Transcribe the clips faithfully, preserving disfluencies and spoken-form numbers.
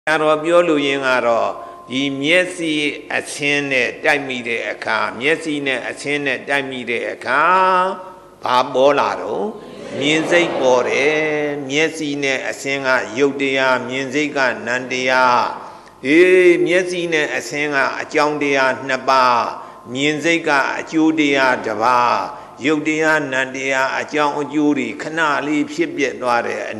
Aro biolu yingaro, di miesi ascene damide aka, miesi ne ascene damide aka, babolaro, mienzei bore, miesi ne ascenga yodea, mienzega nandea, e miesi ne ascenga ajaundea naba, mienzega ajudea daba, yodea nandea, ajaun juri, kanali pibet noare,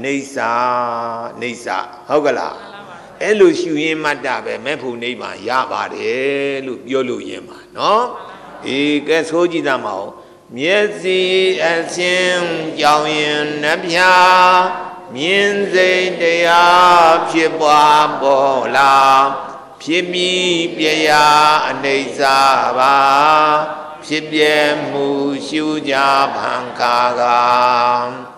nisa, nisa, hogala. Elu shuyin madabe mefu neiba yabare lu biolu yema no e ke soji da mao miezi asin jiaoyin nabya min zai taya phit bwa bo la phit mi pye ya anaisa ba phit pye mu shu ja bhan kha ga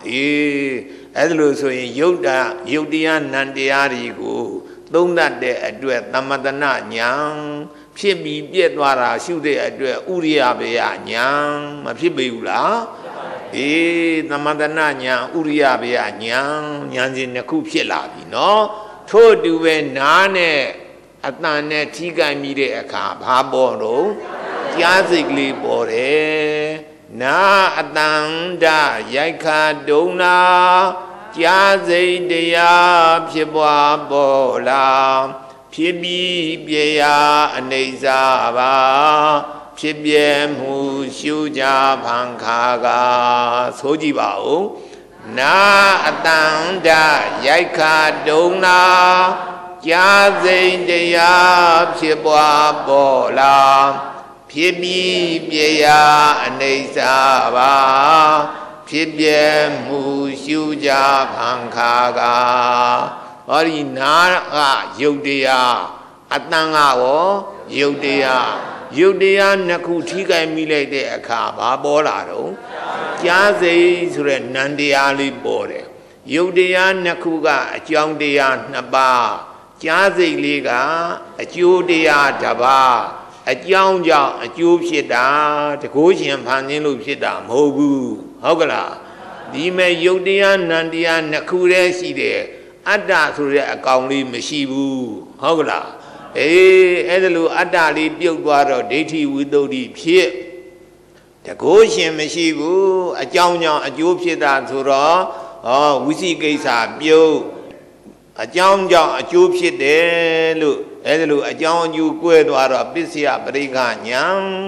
e edlu so yin yodda yoddiya nandaya ri koသုံးတတ်တဲ့အတွက်သမတနာညာဖြစ်ပြီးပြည့်သွားတာရှုတဲ့အတွက်ဥရိယဘေယညာမဖြစ်ပေဘူးလားအေးသမတနာညာဥရိယဘေယညာညာစဉ်တစ်ခုဖြစ်လာပြီနော်ထို့အတူပဲနားနဲ့အတန်နဲ့ထိကိုင်မိတဲ့အခါဘာပေါ်တော့ကြားစိတ်ကလေးပေါ်တယ်နားအတန်ဓာရိုက်ခါဒုံနာကြားစိတ်တရားဖြစ်ပွားပေါ်လာဖြစ်ပြီးပြရာအနေစာပါဖြစ်ပြမှုရှုကြဖန်ခါကဆိုကြည့်ပါဦးနာအတန်ဓာရိုက်ခါဒုံနာကြားစိတ်တရားဖြစ်ပွားပေါ်လာဖြစ်ပြီးပြရာအနေစာပါဖြစ်ပြမှုရှုကြဖန်ခါကဟောဒီနာကယုတ်တရားအတန်ကရောယုတ်တရားယုတ်တရားနှစ်ခုထိခိုက်မိလိုက်တဲ့အခါဘာပေါ်လာတော့ကြားစိတ်ဆိုတဲ့နံတရားလေးပေါ်တယ်ယုတ်တရားနှစ်ခုကအကြောင်းတရားနှစ်ပါးကြားစိတ်လေးကအကျိုးတရားတစ်ပါးအကြောင်းကြောင့်အကျိုးဖြစ်တာတကိုးရှင်ဖန်ခြင်းလို့ဖြစ်တာမဟုတ်ဘူးဟုတ်ကလားဒီမဲ့ယုတ်တရားနံတရားနှစ်ခုတည်းရှိတယ်အတ္တဆိုတဲ့အကောင်လေးမရှိဘူးဟုတ်ကလားအေးအဲ့ဒါလို့အတ္တလေးပြုတ်သွားတော့ဒိဋ္ဌိဝိသုဒ္ဓိဖြစ်တကိုးရှင်မရှိဘူးအကြောင်းကြောင့်အကျိုးဖြစ်တာဆိုတော့ဟောဝိသိကိစ္စပြုတ်အကြောင်းကြောင့်အကျိုးဖြစ်တယ်လို့အဲ့ဒါလို့အကြောင်းအကျိုးကွဲသွားတော့ပစ္စယပရိက္ခညာ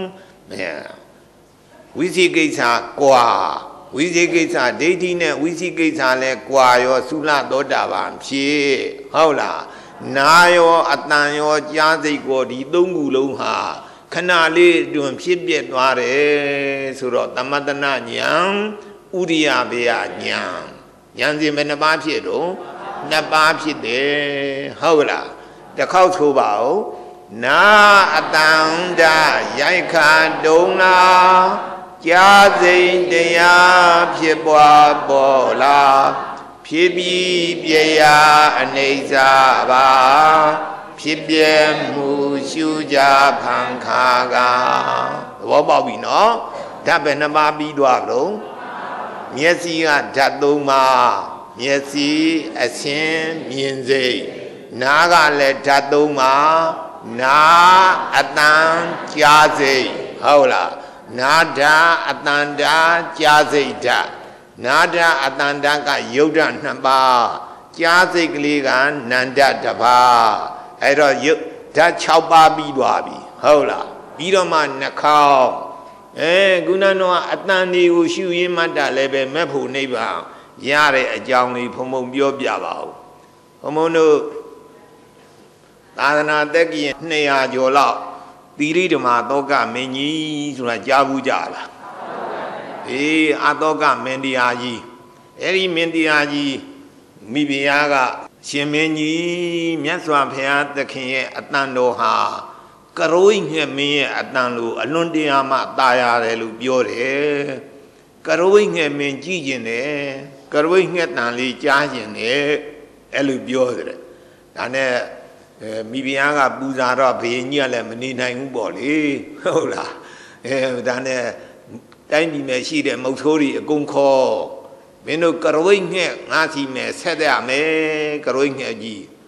ဝိသိကိစ္စကွာဝိသိကိစ္စဒိဋ္ဌိနဲ့ဝိသိကိစ္စလဲကွာရောသုလသောတာပန်ဖြစ်ဟုတ်လားနာရောအတန်ရောကြားစိတ်ကိုဒီသုံးခုလုံးဟာခဏလေးတွင်ဖြစ်ပြသွားတယ်ဆိုတော့သမတနာညာဥရိယဘေယညာညာစဉ်ဘယ်နှပါးဖြစ်တော့နှစ်ပါးဖြစ်တယ်ဟုတ်လားတစ်ခေါက်ဆိုပါဦးနာအတန်ဓာရိုက်ခါဒုံနာကြားစိတ်တရားဖြစ်ပွားပေါ်လာဖြစ်ပြီးပြရာအနေစာပါဖြစ်ပြမှုရှုကြဖန်ခါကသဘောပေါက်ပြီနော်ဓာတ်ပဲနှစ်ပါးပြီးသွားလို့မျက်စိကဓာတ်သုံးပါးမျက်စိအဆင်းမြင်စိတ်နားကလည်းဓာတ်သုံးပါးနားအတန်ကြားစိတ်ဟုတ်လားနာဓာအတန်ဓာကြားစိတ်ဓာနာဓာအတန်ဓာကယုတ်ဓာနှစ်ပါးကြားစိတ်ကလေးကနန္ဒတစ်ပါးအဲ့တော့ယုတ်ဓာ၆ပါးပြီးသွားပြီဟုတ်လားပြီးတော့မှနှာခေါင်းအဲခုနကအတန်တွေကိုရှုရင်းမှတ်တာလည်းပဲမက်ဖို့နိဗ္ဗာန်ရတဲ့အကြောင်းလေးဖုံဖုံပြောပြပါဦးဘုံဘုံတို့သာသနာတက္ကီနှစ်ရာကျော်လောက်သီရိဓမ္မသောကမင်းကြီးဆိုတာကြားဘူးကြလားအေးအသောကမင်းတရားကြီးအဲ့ဒီမင်းတရားကြီးမိဖုရားကရှင်မင်းကြီးမြတ်စွာဘုရားသခင်ရဲ့အတန်တော်ဟာကရိုးငှက်မင်းရဲ့အတန်လိုအလွန်တရာမှตายရတယ်လို့ပြောတယ်ကရိုးငှက်မင်းကြည့်ကျင်တယ်ကရိုးငှက်တန်လေးကြားကျင်တယ်အဲ့လိုပြောတယ်ဒါနဲ့အဲမိဖုရားကပူဇာတော့ဘုရင်ကြီးကလည်းမနေနိုင်ဘူးပေါ့လေဟုတ်လားအဲဒါနဲ့တိုင်းပြည်မှာရှိတဲ့မုတ်ဆိုးတွေအကုန်ခေါ်မင်းတို့ကရိုးငှက်ငါစီမယ်ဆက်ရမယ်ကရိုးငှက်ကြီး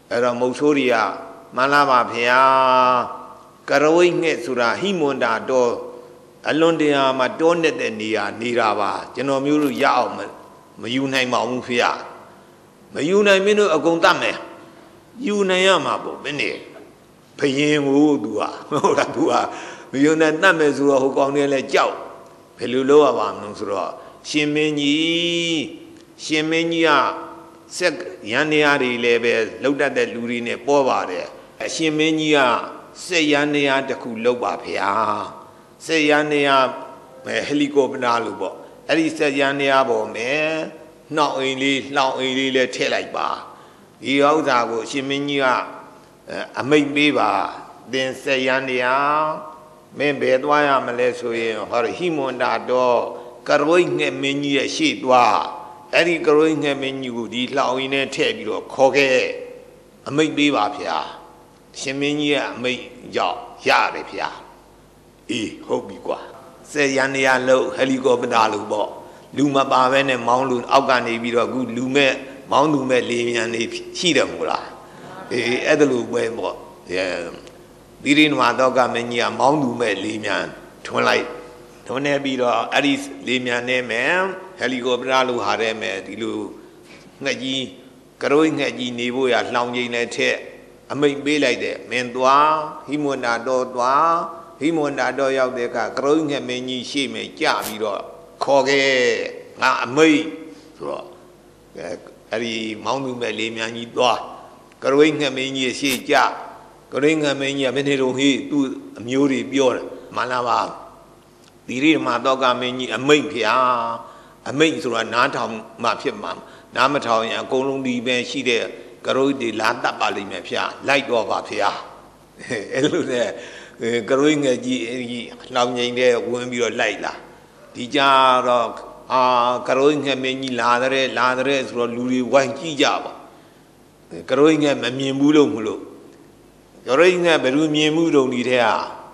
အဲ့တော့မုတ်ဆိုးတွေကမှန်လားပါဗျာကရဝိငှက်ဆိုတာဟိမွန်တာတော့အလွန်တရာမှာတောနေတဲ့နေရာနေတာပါကျွန်တော်မျိုးတို့ရအောင်မယူနိုင်ပါဘူးဖေမယူနိုင်မင်းတို့အကုန်တတ်မယ်ယူနိုင်ရမှာပေါ့ဘယ်နဲ့ဘယင်ကိုသူကဟုတ်လားသူကမယူနိုင်တတ်မယ်ဆိုတော့ဟိုကောင်တွေလည်းကြောက်ဘယ်လိုလုပ်ရပါမလို့ဆိုတော့ရှင်မင်းကြီးရှင်မင်းကြီးကစက်ရန်နေရာတွေလည်းပဲလှုပ်တတ်တဲ့လူတွေနဲ့ပေါ်ပါတယ်အရှင်မင်းကြီးကစက်ရန်နေရာတစ်ခုလှုပ်ပါဗျာစက်ရန်နေရာဟယ်လီကော်ပတာလို့ပေါ့အဲ့ဒီစက်ရန်နေရာပေါ်မယ်နှောက်အိမ်လေးလှောင်အိမ်လေးလည်းထည့်လိုက်ပါဒီဥစ္စာကိုရှင်မင်းကြီးကအမိတ်ပေးပါသင်စက်ရန်နေရာမင်းဘယ်သွားရမလဲဆိုရင်ဟောဟိမွန်တာတော့ကရွိငှက်မင်းကြီးရဲ့ရှေ့သွားအဲ့ဒီကရွိငှက်မင်းကြီးကိုဒီလှောင်အိမ်နဲ့ထည့်ပြီးတော့ခေါ်ခဲ့အမိတ်ပေးပါဗျာရှင်မင်းကြီးရဲ့အမိတ်ကြောင့်ရတယ်ဗျာအေးဟုတ်ပြီကွာစက်ရန်နေရာလို့ဟယ်လီကော်ပတာလို့ပေါ့လူမပါဘဲနဲ့မောင်းလူအောက်ကနေပြီးတော့အခုလူမဲ့မောင်းလူမဲ့လေမြန်နေရှိတယ်မို့လားအေးအဲ့ဒါလိုပဲပေါ့ဒီရင်းမှာတော့ကမင်းကြီးကမောင်းလူမဲ့လေမြန်ထွန်းလိုက်ထွန်းနေပြီးတော့အဲ့ဒီလေမြန်နဲ့မယ်ဟယ်လီကော်ပတာလို့ဟာတဲ့မယ်ဒီလိုငှက်ကြီးကရွိငှက်ကြီးနေဖို့ရလှောင်ကျိန်နဲ့ထက်အမိတ်ပေးလိုက်တယ်မင်းသွားဟိမွန်တာတော့သွားဟိမွန်တာတော့ရောက်တဲ့အခါကရွိငှက်မင်းကြီးရှေ့မယ်ကြပြီးတော့ခေါ်ခဲ့ငါအမိတ်ဆိုတော့အဲ့ဒီမောင်းသူမဲ့လေးမြန်ကြီးသွားကရွိငှက်မင်းကြီးရှေ့ကြကရွိငှက်မင်းကြီးကမင်းတို့ဟေးသူ့အမျိုးတွေပြောတယ်မှန်လားပါဒီရိမှာတော့ကမင်းကြီးအမိတ်ဖျားအမိတ်ဆိုတာနားထောင်မှဖြစ်မှာနားမထောင်ရင်အကုန်လုံးဒီပဲရှိတဲ့ကရွိတွေလာတတ်ပါလိမ့်မယ်ဖျားလိုက်တော့ပါဖျားအဲ့လိုနဲ့ကရွိငှက်ကြီးအဲ့ဒီလောင်ငိန်တဲ့ဝင်ပြီးတော့လိုက်လာဒီကြတော့အာကရွိငှက်မင်းကြီးလာတဲ့လာတဲ့ဆိုတော့လူတွေဝိုင်းကြည့်ကြပါကရွိငှက်မမြင်ဘူးလို့မလို့ကရွိငှက်ဘယ်လိုမြင်မှုတုံဒီတဲ့ဟာ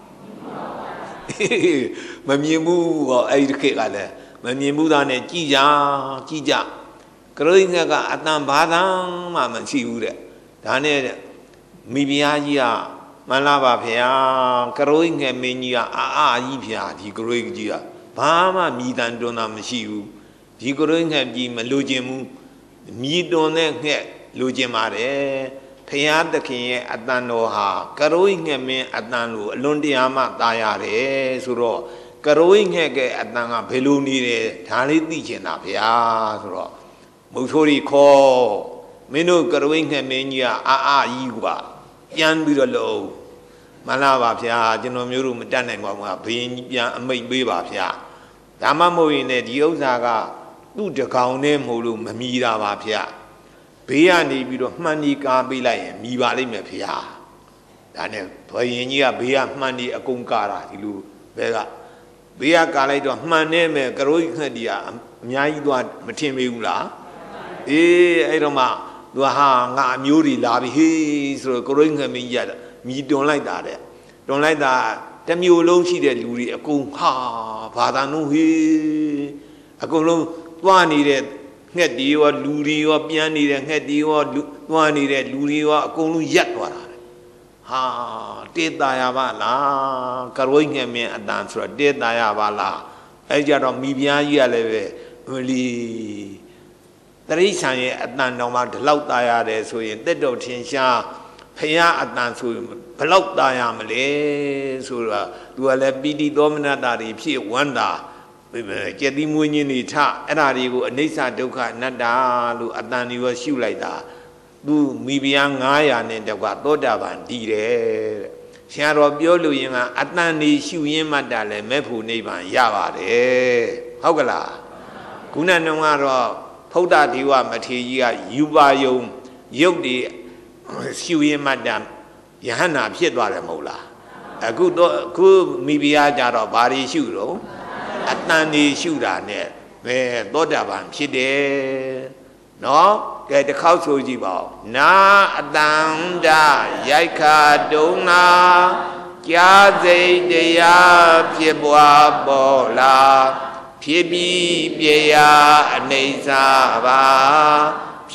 မမြင်ဘူးဟောအဲ့ဒီခေတ်ကလည်းမမြင်ဘူးသားနဲ့ကြည်ကြကြည်ကြကရွိငှက်ကအတန်ဘာသာမှမရှိဘူးတဲ့ဒါနဲ့မိဖုရားကြီးကမှန်လားပါဗျာကရွိငှက်မင်းကြီးကအာအာကြီးဗျာဒီကရွိကြီးကဘာမှမြည်တမ်းတွန်းတာမရှိဘူးဒီကရွိငှက်ကြီးမလိုချင်ဘူးမြည်တွန်းတဲ့ငှက်လိုချင်ပါတယ်ဖရာသခင်ရဲ့အတန်တော်ဟာကရွိငှက်မင်းအတန်လိုအလွန်တရာမှตายရတယ်ဆိုတော့ကရွိငှက်ကအတန်ကဘယ်လိုနေတယ်ဒါလေးသိချင်တာဗျာဆိုတော့မုတ်ဆိုးရီခေါ်မင်းတို့ကရွိငှက်မင်းကြီးကအာအာကြီးကပြန်ပြီးတော့လို့မလားပါဗျာကျွန်တော်မျိုးတို့မတတ်နိုင်ပါဘူးဘယင်ကြီးပြန်အမိတ်ပေးပါဗျာဒါမှမဟုတ်ရင်လည်းဒီဥစ္စာကသူ့တကောင်နဲ့မဟုတ်လို့မမီတာပါဗျာဘေးကနေပြီးတော့မှန်ဒီကားပေးလိုက်ရင်မီပါလိမ့်မယ်ဗျာဒါနဲ့ဘယင်ကြီးကဘေးကမှန်ဒီအကုန်ကားတာဒီလိုဘဲကဘေးကကားလိုက်တော့မှန်နေမယ်ကရွိငှက်တီကအများကြီးသွားမထင်မေးဘူးလားအေးအဲ့တော့မှသူဟာငါအမျိုးတွေလာပြီဟေးဆိုတော့ကရွိငှက်မင်းကြီးကမြည်တွန်လိုက်တာတဲ့တွန်လိုက်တာတမျိုးလုံးရှိတဲ့လူတွေအကုန်ဟာဘာသာနှုံးဟေးအကုန်လုံးသွားနေတဲ့ငှက်တီရောလူတွေရောပြန်နေတဲ့ငှက်တီရောသွားနေတဲ့လူတွေရောအကုန်လုံးရက်သွားတာဟာတေးတာရပါလားကရွိငှက်မင်းအတန်ဆိုတော့တေးတာရပါလားအဲ့ကြတော့မိဖုရားကြီးကလည်းပဲဟိုလီတရိษံရဲ့အတန်တော်မှဒီလောက်ตายရတယ်ဆိုရင်တက်တော်ထင်ရှားဖရာအတန်ဆိုရင်ဘလောက်ตายရမလဲဆိုတော့သူကလည်းပီတိသောမနတာတွေဖြစ်ဝန္တာကျက်တိမွေးခြင်းတွေထအဲ့ဒါတွေကိုအနိစ္စဒုက္ခအနတ္တလို့အတန်တွေရောရှုလိုက်တာသူမိဖုရားငါးရာနဲ့တကွသောတာပန်တည်တယ်တဲ့ဆရာတော်ပြောလို့ရင်ကအတန်တွေရှုရင်းမှတ်တာလဲမဲ့ဖို့နိဗ္ဗာန်ရပါတယ်ဟုတ်ကလားခုနကတော့ဖုဒ္ဓဒေဝမထေရကြီးကယူပါယုံရုပ်တွေရှုရင်းမှတ်တာယဟန္တာဖြစ်သွားတယ်မဟုတ်လားအခုတော့အခုမိဖုရားကြတော့ဘာတွေရှုတော့အတန်တွေရှုတာနဲ့ပဲသောတာပန်ဖြစ်တယ်နော်ကဲတစ်ခေါက်ဆိုကြည့်ပါဦးနာအတန်တရိုက်ခါတုံးနာကြားစိတ်တရားဖြစ်ပွားပေါ်လာဖြစ်ပြီးပြေရအနေစာပါဖြ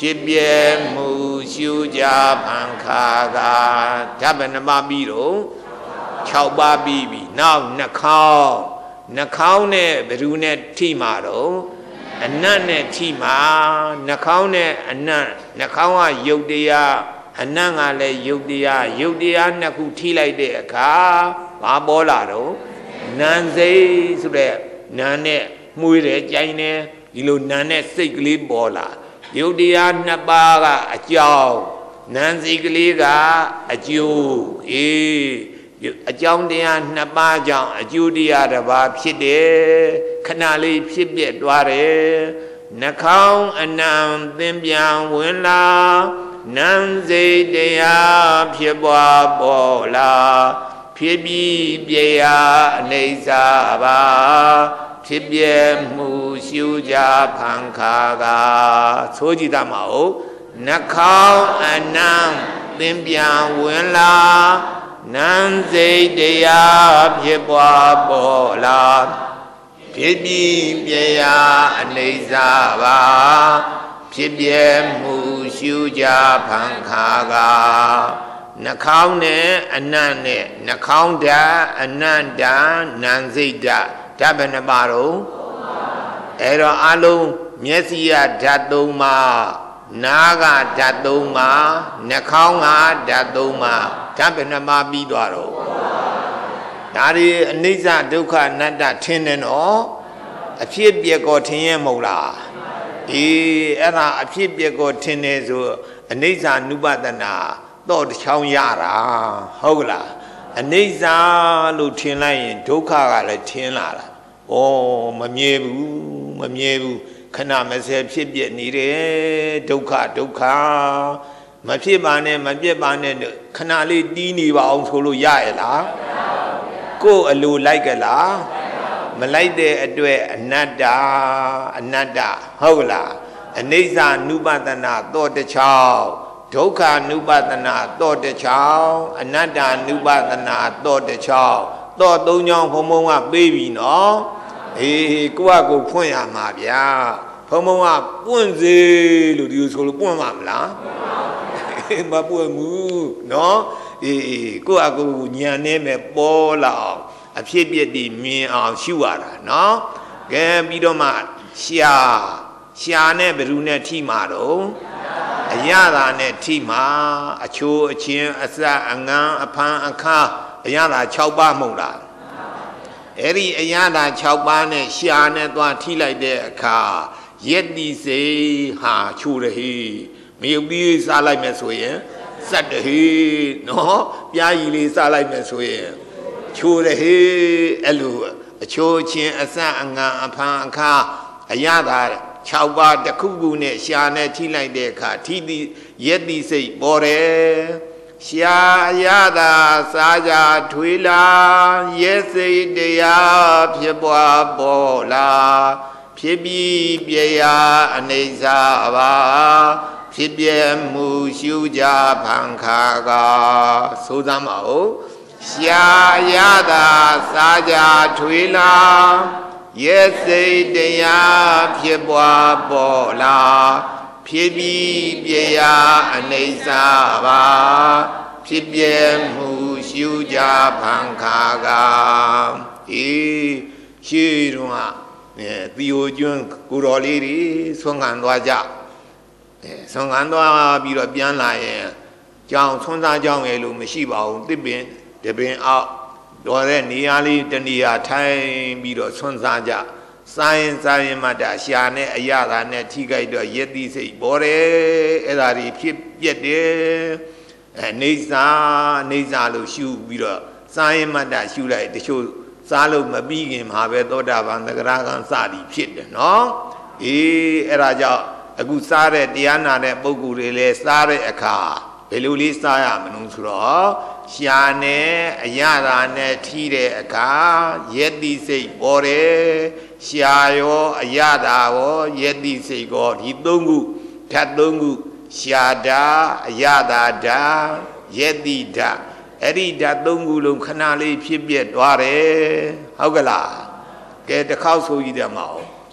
ဖြစ်ပြမှုရှုကြဖန်ခါကဓာတ်ဘယ်နှပါပြီးတော့၆ပါးပြီးပြီနောက်နှာခေါင်းနှာခေါင်းနဲ့ဘယ်သူနဲ့ထိမှာတော့အနတ်နဲ့ထိမှာနှာခေါင်းနဲ့အနတ်နှာခေါင်းကယုတ်တရားအနတ်ကလည်းယုတ်တရားယုတ်တရားနှစ်ခုထိလိုက်တဲ့အခါဘာပေါ်လာတော့နံစိတ်ဆိုတဲ့နံနဲ့မှုရတဲ့ကြိုင်နေဒီလိုနံနဲ့စိတ်ကလေးပေါ်လာယုတ်တရားနှစ်ပါးကအကြောင်းနံစိတ်ကလေးကအကျိုးအေးအကြောင်းတရားနှစ်ပါးကြောင့်အကျိုးတရားတစ်ပါးဖြစ်တယ်ခဏလေးဖြစ်ပြသွားတယ်နှာခေါင်းအနံသင်ပြန်ဝင်လာနံစိတ်တရားဖြစ်ပွားပေါ်လာဖြစ်ပြီးပြရာအနေစာပါဖြစ်ပြမှုရှုကြဖန်ခါကဆိုကြည့်တတ်မဟုတ်နှာခေါင်းအနံသင်ပြန်ဝင်လာနံစိတ်တရားဖြစ်ပွားပေါ်လာဖြစ်ပြီးပြရာအနေစာပါဖြစ်ပြမှုရှုကြဖန်ခါကနှာခေါင်းနဲ့အနံ့နဲ့နှာခေါင်းဓာတ်အနံ့ဓာတ်နံစိတ်ဓာတ်ဓာတ်ဘယ်နှပါတော့အဲ့တော့အလုံးမျက်စိကဓာတ်သုံးပါးနားကဓာတ်သုံးပါးနှာခေါင်းကဓာတ်သုံးပါးဓာတ်ဘယ်နှပါပြီးသွားတော့ဒါဒီအနိစ္စဒုက္ခအနတ္တထင်တယ်နော်အဖြစ်ပြက်ကောထင်ရမဟုတ်လားအေးအဲ့ဒါအဖြစ်ပြက်ကောထင်နေဆိုအနိစ္စနုပဒနာတော့တစ်ချောင်းရတာဟုတ်လားအနိစ္စလို့ထင်လိုက်ရင်ဒုက္ခကလည်းထင်လာတာဩမမြဲဘူးမမြဲဘူးခဏမစဲဖြစ်ပြနေတယ်ဒုက္ခဒုက္ခမဖြစ်ပါနဲ့မပြတ်ပါနဲ့ခဏလေးတီးနေပါအောင်ဆိုလို့ရရဲ့လားကိုယ်အလိုလိုက်ကလားမလိုက်တဲ့အတွက်အနတ္တအနတ္တဟုတ်လားအနိစ္စနုပဒနာတော့တစ်ချောင်းဒုက္ခနုပဒနာတော့တစ်ချောင်းအနတ္တနုပဒနာတော့တစ်ချောင်းတော့သုံးချောင်းဘုံဘုံကပေးပြီနော်အေးကိုကကိုဖွင့်ရမှာဗျာဘုံဘုံကပွင့်စေလို့ဒီလိုဆိုလို့ပွင့်မှာမလားမပွင့်ဘူးနော်အေးကိုကကိုညံနေမဲ့ပေါ်လာအောင်အဖြစ်ပြက်တည်မြင်အောင်ရှုရတာနော်ကဲပြီးတော့မှရှာရှာနဲ့ဘယ်သူနဲ့ထိမှာတော့အရသာနဲ့ထိမှာအချိုးအချင်းအစအငန်းအဖန်အခါအရသာ၆ပါးမဟုတ်လားအဲ့ဒီအရသာ၆ပါးနဲ့ရှာနဲ့သွားထိလိုက်တဲ့အခါယက်တိစေဟာချိုးရဟိမယုတ်ပြီးစားလိုက်မယ်ဆိုရင်စက်တဟိနော်ပြားကြီးလေးစားလိုက်မယ်ဆိုရင်ချိုးရဟိအဲ့လိုအချိုးချင်းအစအငန်းအဖန်အခါအရသာ၆ပါးတစ်ခုခုနဲ့ရှာနဲ့ထိလိုက်တဲ့အခါထိတိယက်တိစိတ်ပေါ်တယ်ရှာရတာစားကြထွေလာရဲ့စိတ်တရားဖြစ်ပွားပေါ်လာဖြစ်ပြီးပြရာအနေစာပါဖြစ်ပြမှုရှုကြဖန်ခါကဆိုသမ်းပါဦးရှာရတာစားကြထွေလာရဲ့စိတ်တရားဖြစ်ပွားပေါ်လာဖြစ်ပြီးပြရာအနေစာပါဖြစ်ပြမှုရှုကြဖန်ခါကအေးရှိတော့အဲသီယိုကျွန်းကိုတော်လေးတွေဆွမ်းခံသွားကြအဲဆွမ်းခံသွားပြီးတော့ပြန်လာရင်ကြောင်ဆွမ်းစားကြောင်ရဲ့လို့မရှိပါဘူးတစ်ပင်တပင်အောက်တော်တဲ့နေရာလေးတနေရာထိုင်ပြီးတော့ဆွမ်းစားကြစားရင်စားရင်မှတရှာနဲ့အရသာနဲ့ထိခိုက်တော့ယက်တိစိတ်ပေါ်တယ်အဲ့ဒါတွေဖြစ်ပြက်တယ်အဲနေစာနေစာလို့ရှုပြီးတော့စားရင်မှတရှုလိုက်တချို့စားလို့မပြီးခင်မှာပဲသောတာပန်သဂရကံစသည်ဖြစ်တယ်နော်အေးအဲ့ဒါကြောင့်အခုစားတဲ့တရားနာတဲ့ပုဂ္ဂိုလ်တွေလည်းစားတဲ့အခါဘယ်လိုလေးစားရမလို့ဆိုတော့ရှာနဲ့အရသာနဲ့ထိတဲ့အခါယက်တိစိတ်ပေါ်တယ်ရှာရောအရသာရောယက်တိစိတ်ရောဒီသုံးခုဓာတ်သုံးခုရှာဓာအရသာဓာယက်တိဓာအဲ့ဒီဓာတ်သုံးခုလုံးခဏလေးဖြစ်ပြသွားတယ်ဟုတ်ကလားကဲတစ်ခေါက်ဆိုကြည့်တယ်မအောင်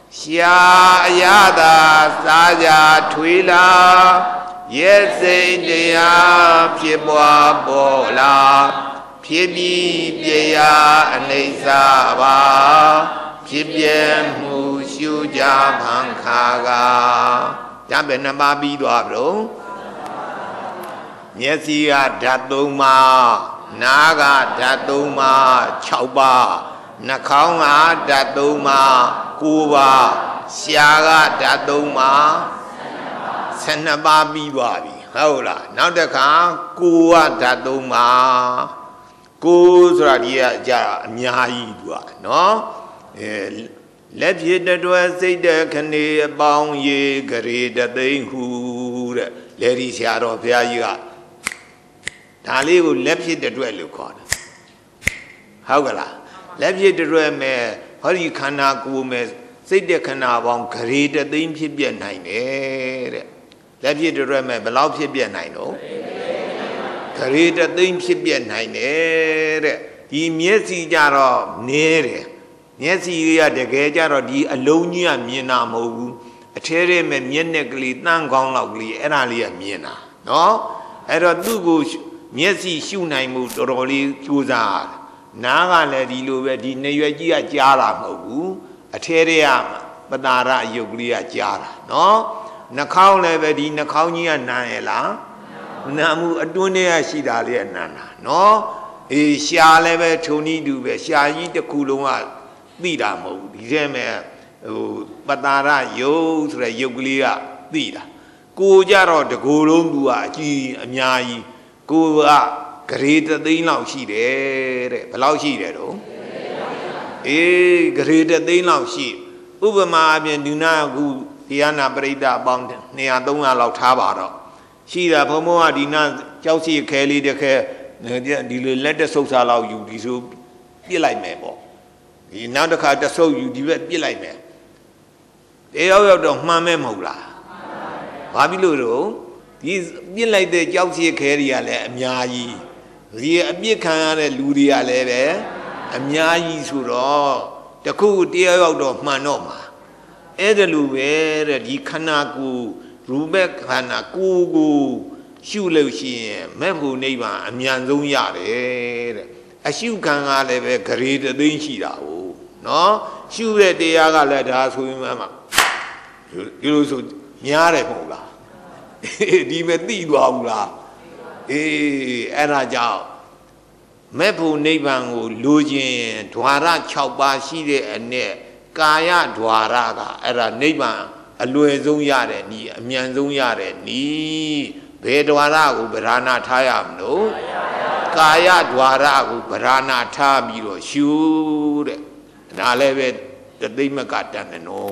ရှာအရသာစားကြထွေးလာရဲ့စိတ်တရားဖြစ်ပွားပေါ်လာဖြစ်ပြီးပြရာအနေစာပါဖြစ်ပြမှုရှုကြဖန်ခါကဒါပဲနှစ်ပါးပြီးသွားပြီလို့မျက်စိကဓာတ်သုံးပါးနားကဓာတ်သုံးပါး၆ပါးနှာခေါင်းကဓာတ်သုံးပါး၉ပါးရှားကဓာတ်သုံးပါးဆယ်နှစ်ပါးပြီးသွားပြီဟုတ်လားနောက်တစ်ခါကိုယ်ကဓာတ်သုံးပါးကိုယ်ဆိုတာဒီကကြာအများကြီးသူကနော်အဲလက်ဖြစ်တွယ်စိတ်တခဏေအပေါင်းရေဂရေတသိန်းဟုတဲ့လေဒီဆရာတော်ဘုရားကြီးကဒါလေးကိုလက်ဖြစ်တွယ်လို့ခေါ်တယ်ဟုတ်ကလားလက်ဖြစ်တွယ်မဲ့ဟောဒီခန္ဓာကိုယ်မဲ့စိတ်တခဏပေါင်းဂရေတသိန်းဖြစ်ပြနိုင်တယ်တဲ့လက်ဖြစ်တွယ်မဲ့ဘယ်လောက်ဖြစ်ပြနိုင်တော့ဂရေတသိန်းဖြစ်ပြနိုင်တယ်တဲ့ဒီမျက်စိကြတော့နဲတယ်မျက်စိကတကယ်ကြတော့ဒီအလုံးကြီးကမြင်တာမဟုတ်ဘူးအထဲထဲမဲ့မျက်နှာကလေးတန်းကောင်းလောက်ကလေးအဲ့ဒါလေးကမြင်တာနော်အဲ့တော့သူ့ကိုမျက်စိရှုနိုင်မှုတော်တော်လေးကြိုးစားနားကလည်းဒီလိုပဲဒီနေရွယ်ကြီးကကြားတာမဟုတ်ဘူးအထဲထဲကပတာရအယုတ်ကလေးကကြားတာနော်နှာခေါင်းလည်းပဲဒီနှာခေါင်းကြီးကနားရလားနာမှုအတွင်းထဲကရှိတာလေးကနားတာနော်အေးရှားလည်းပဲထုံနည်းတူပဲရှားကြီးတစ်ခုလုံးကသိတာမဟုတ်ဘူးဒီထဲမှာဟိုပတာရယုတ်ဆိုတဲ့ယုတ်ကလေးကသိတာကိုကြတော့တကူလုံးသူကအကြီးအများကြီးကိုကဂရေတသိန်းလောက်ရှိတယ်တဲ့ဘယ်လောက်ရှိတယ်တော့အေးဂရေတသိန်းလောက်ရှိဥပမာအပြင်ဒီနာကူတရားနာပရိသတ်အပေါင်းနှစ်ရာသုံးရာလောက်ထားပါတော့ရှိတာဘုံဘုံကဒီနာကြောက်စီခဲလေးတစ်ခဲဒီလိုလက်တဆုပ်စားလောက်ယူဒီဆိုပြစ်လိုက်မယ်ပေါ့ဒီနောက်တစ်ခါတဆုပ်ယူဒီဘက်ပြစ်လိုက်မယ်တရားရောက်တော့မှန်မဲမဟုတ်လားဘာဖြစ်လို့တော့ဒီပြစ်လိုက်တဲ့ကြောက်စီခဲတွေကလည်းအများကြီးဒီအပြစ်ခံရတဲ့လူတွေကလည်းပဲအများကြီးဆိုတော့တခုတရားရောက်တော့မှန်တော့မှာအဲ့ဒါလိုပဲတဲ့ဒီခန္ဓာကိုယ်ရူပခန္ဓာကိုယ်ကိုရှုလို့ရှိရင်မဲ့ဖို့နိဗ္ဗာန်အမြန်ဆုံးရတယ်တဲ့အရှုခံကလည်းပဲဂရေတသိန်းရှိတာဟုတ်နော်ရှုတဲ့တရားကလည်းဒါဆိုရင်မှဒီလိုဆိုများတယ်မဟုတ်လားဒီမဲ့သိသွားဘူးလားအေးအဲ့ဒါကြောင့်မဲ့ဖို့နိဗ္ဗာန်ကိုလိုချင်ဓဝါရ၆ပါးရှိတဲ့အ내ကာယဓဝါရကအဲ့ဒါနိဗ္ဗာန်အလွယ်ဆုံးရတဲ့ဤအမြန်ဆုံးရတဲ့ဤဘယ်ဓဝါရကိုဗราဏထားရမလို့ကာယဓဝါရကိုဗราဏထားပြီးတော့ရှုတဲ့ဒါလည်းပဲတသိမ့်မကတန်တယ်နော်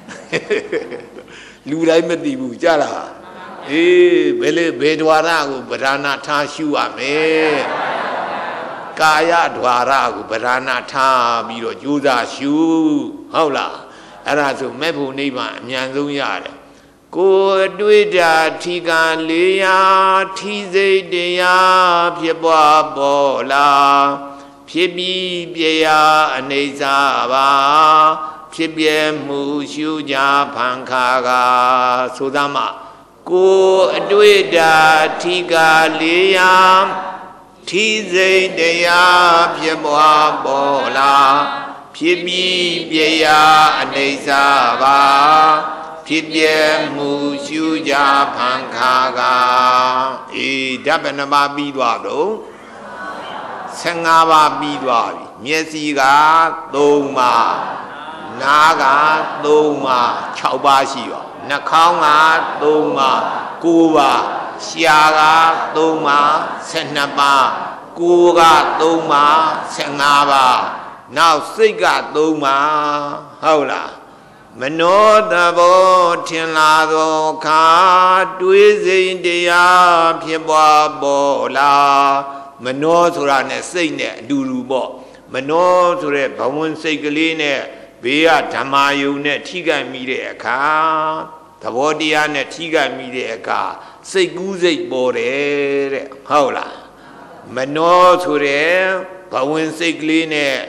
လူတိုင်းမသိဘူးကြားလားအေးဘယ်လေဘယ်ဓဝါရကိုဗราဏထားရှုရမယ်ကာယဓဝါရကိုဗราဏထားပြီးတော့ကြိုးစားရှုဟုတ်လားအဲ့ဒါဆိုမဲ့ဖို့နိဗ္ဗာန်အမြန်ဆုံးရတယ်ကိုယ်တွေ့တာထီကလေးရာထီစိတ်တရားဖြစ်ပွားပေါ်လာဖြစ်ပြီးပြရာအနေစာပါဖြစ်ပြမှုရှုကြဖန်ခါကဆိုသမှာကိုယ်အတွေ့တာထီကလေးရာထီစိတ်တရားဖြစ်ပွားပေါ်လာဖြစ်ပြီးပြရာအနေစာပါဖြစ်ပြမှုရှုကြဖန်ခါကအေးဓာတ်ဘယ်နှပါပြီးသွားတော့ဆယ်ငါးပါးပြီးသွားပြီမျက်စိကသုံးပါးနားကသုံးပါး၆ပါးရှိပါနှာခေါင်းကသုံးပါး၉ပါးရှားကသုံးပါးဆယ်နှစ်ပါးကိုယ်ကသုံးပါးဆယ်ငါးပါးနောက်စိတ်ကသုံးပါးဟုတ်လားမနောတဘောထင်လာသောခါတွေးစိတ်တရားဖြစ်ပွားပေါ်လာမနောဆိုတာနဲ့စိတ်နဲ့အတူတူပေါ့မနောဆိုတဲ့ဘဝစိတ်ကလေးနဲ့ဘေးကဓမ္မာယုံနဲ့ထိခိုက်မိတဲ့အခါသဘောတရားနဲ့ထိခိုက်မိတဲ့အခါစိတ်ကူးစိတ်ပေါ်တယ်တဲ့ဟုတ်လားမနောဆိုတဲ့ဘဝစိတ်ကလေးနဲ့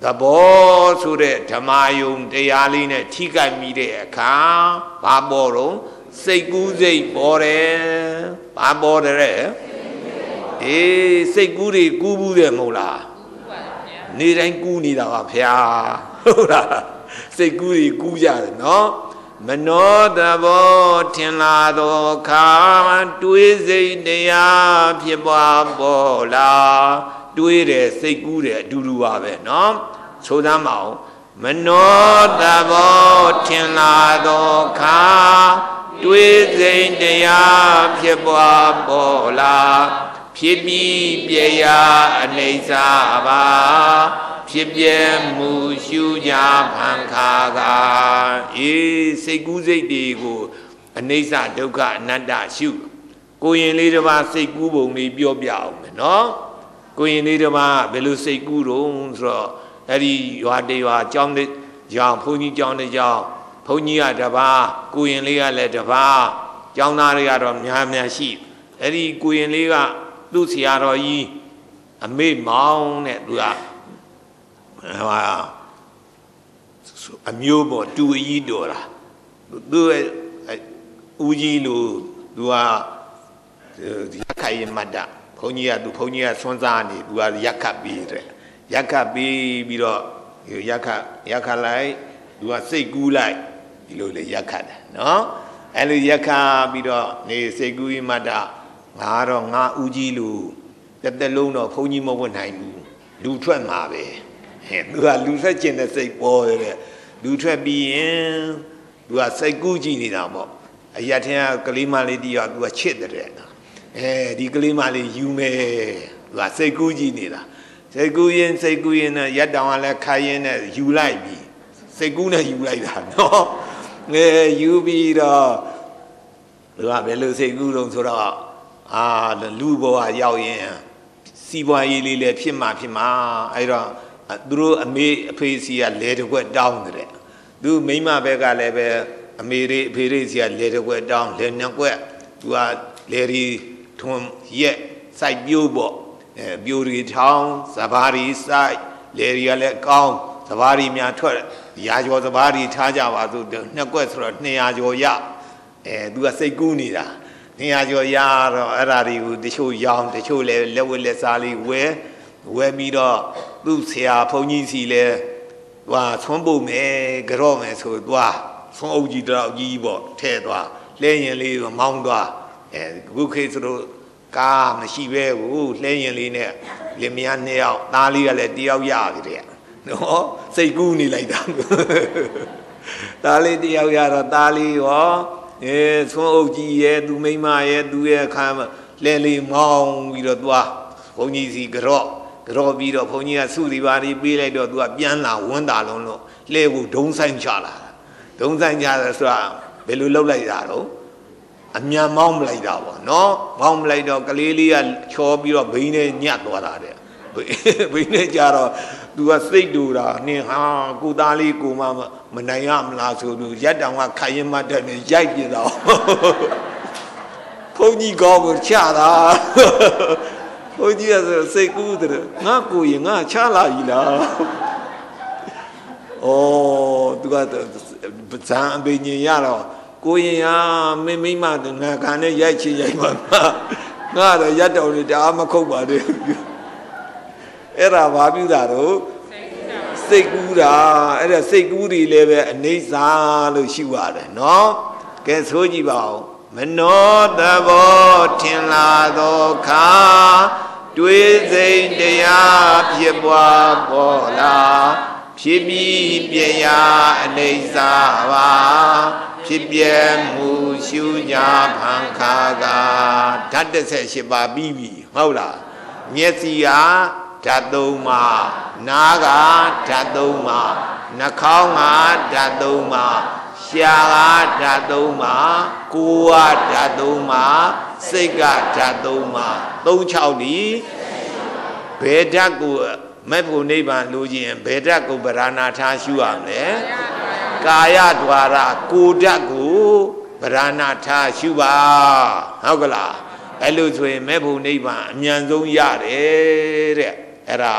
the ball so that Tamayum, the Aline, Tika Mide, Ka, Baboro, say good, say bore, Babore, eh, say good, Gubu de Mola. Need and Guni of Pia. Say good, Guja, no? Mano the bo tinlado ka tuize dea pipa bola tuire say good duduabe no so damao Mano the bo tinlado ka tuize dea pipa bola pipi pia anesa baဖြစ်ပြမှုရှုညာဖန်ခါကအေးစိတ်ကူးစိတ်တွေကိုအနိစ္စဒုက္ခအနတ္တရှုကိုရင်လေးတစ်ပါးစိတ်ကူးပုံလေးပြောပြအောင်မယ်နော်ကိုရင်လေးတစ်ပါးဘယ်လိုစိတ်ကူးတော့ဆိုတော့အဲ့ဒီရွာတရွာကျောင်းတဲ့ကျောင်းဘုန်းကြီးကျောင်းတဲ့ကျောင်းဘုန်းကြီးကတစ်ပါးကိုရင်လေးကလည်းတစ်ပါးကျောင်းသားတွေကတော့များများရှိအဲ့ဒီကိုရင်လေးကသူ့ဆရာတော်ကြီးအမေမောင်နဲ့သူကအမျိုးပေါ်တူအကြီးတော်လားသူဦးကြီးလို့သူကရက်ခတ်ရင်မတ်တာဘုန်းကြီးကသူဘုန်းကြီးကဆွမ်းစားနေသူကရက်ခတ်ပြီးတဲ့ရက်ခတ်ပြီးပြီးတော့ရက်ခတ်ရက်ခတ်လိုက်သူကစိတ်ကူးလိုက်ဒီလိုလေရက်ခတ်တယ်နော်အဲ့လိုရက်ခတ်ပြီးတော့နေစိတ်ကူးရင်မတ်တာငါတော့ငါဦးကြီးလို့တစ်သက်လုံးတော့ဘုန်းကြီးမဝတ်နိုင်ဘူးလူထွက်မှာပဲသူကလူထွက်ကျင်တဲ့စိတ်ပေါ်တယ်လူထွက်ပြီးရင်သူကစိတ်ကူးကြည့်နေတာပေါ့အရထင်ကကလေးမလေးတည်းကသူကချစ်တယ်အဲဒီကလေးမလေးယူမယ်သူကစိတ်ကူးကြည့်နေတာစိတ်ကူးရင်စိတ်ကူးရင်ရက်တောင်ကလည်းခိုင်းရင်နဲ့ယူလိုက်ပြီစိတ်ကူးနဲ့ယူလိုက်တာနော်ငယ်ယူပြီးတော့သူကဘယ်လိုစိတ်ကူးတော့ဆိုတော့အာလူဘဝရောက်ရင်စီးပွားရေးလေးလည်းဖြစ်မှာဖြစ်မှာအဲ့တော့သူတို့အမေအဖေစီကလဲတစ်ခွက်တောင်းတယ်သူမိမဘက်ကလည်းပဲအမေတွေအဖေတွေစီကလဲတစ်ခွက်တောင်းလဲနှစ်ခွက်သူကလဲရီထွန်ရက်စိုက်ပြိုးပေါ့အဲပြိုးရီထောင်းစဘာရီစိုက်လဲရီကလည်းကောင်းစဘာရီများထွက်ရာကျော်စဘာရီထားကြပါစို့နှစ်ခွက်ဆိုတော့နှစ်ရာကျော်ရအဲသူကစိတ်ကူးနေတာနှစ်ရာကျော်ရတော့အဲ့ဓာတွေကိုတချို့ရောင်းတချို့လည်းလက်ဝက်လက်စားလေးဝဲဝဲပြီးတော့သူ့ဆရာဘုန်းကြီးစီလဲသွားဆွမ်းပုတ်မယ်ကြော့မယ်ဆိုသွားဆွမ်းအုပ်ကြီးတော့ကြီးပေါ့ထဲသွားလှဲရင်လေးမောင်းသွားအဲခုခေတ်ဆိုတော့ကားမရှိပဲဘူးလှဲရင်လေးနဲ့လင်မယားနှစ်ယောက်သားလေးကလည်းတယောက်ရပြီတဲ့နော်စိတ်ကူးနေလိုက်တာသားလေးတယောက်ရတော့သားလေးရောအဲဆွမ်းအုပ်ကြီးရဲ့သူမိမရဲ့သူရဲ့ခါလဲလေးမောင်းပြီးတော့သွားဘုန်းကြီးစီကြော့ကြော်ပြီးတော့ဘုန်းကြီးကစုရီပါရီပေးလိုက်တော့သူကပြန်လာဝန်းတာလုံးလို့လှဲကိုဒုံဆိုင်ချလာဒုံဆိုင်ချတယ်ဆိုတာဘယ်လိုလုပ်လိုက်တာတော့အမြန်မောင်းမလိုက်တာပေါ့နော်မောင်းမလိုက်တော့ကလေးလေးကချောပြီးတော့ဘိန်းနဲ့ညှက်သွားတာတဲ့ဘိန်းနဲ့ကြတော့သူကစိတ်တူတာနင်ဟာကိုသားလေးကိုမမနိုင်ရမလားဆိုလို့ရက်တောင်ကခိုင်ရင်မတက်နေရိုက်ပြတော့ဘုန်းကြီးကောကိုချတာဘုန်းကြီးကဆိုစိတ်ကူးတယ်ငါကိုရင်ငါချလာပြီလားဩသူကဇံအပင်ညင်ရတော့ကိုရင်ဟာမင်းမိမငါကနဲ့ရိုက်ချင်ရိုက်ပါငါတော့ရက်တော်လေးတအားမခုတ်ပါနဲ့အဲ့ဒါဘာပြုတာတော့စိတ်ကူးတာအဲ့ဒါစိတ်ကူးတွေလည်းပဲအနေစာလို့ရှိရတယ်နော်ကဲဆိုကြည့်ပါဦးမနောတဘောထင်လာသောခါတွေးစိတ်တရားဖြစ်ပွားပေါ်လာဖြစ်ပြီးပြရာအနေစာပါဖြစ်ပြမှုရှုညာဖန်ခါကဓာတ်တစ်ဆက်ရှိပါပြီးပြီဟုတ်လားမျက်စိကဓာတ်သုံးပါနားကဓာတ်သုံးပါနှာခေါင်းကဓာတ်သုံးပါရှာကဓာတ်သုံးပါကိုယ်ကဓာတ်သုံးပါစိတ်ကဓာတ်သုံးပါသုံးချောက်ဒီဘယ်ဓာတ်ကိုမဲ့ဖို့နိဗ္ဗာန်လိုချင်ဘယ်ဓာတ်ကိုဗရဏာထားရှုရမလဲကာယ द्वार ကိုယ်ဓာတ်ကိုဗရဏာထားရှုပါဟုတ်ကလားအဲ့လိုဆိုရင်မဲ့ဖို့နိဗ္ဗာန်အမြန်ဆုံးရတယ်တဲ့အဲ့ဒါ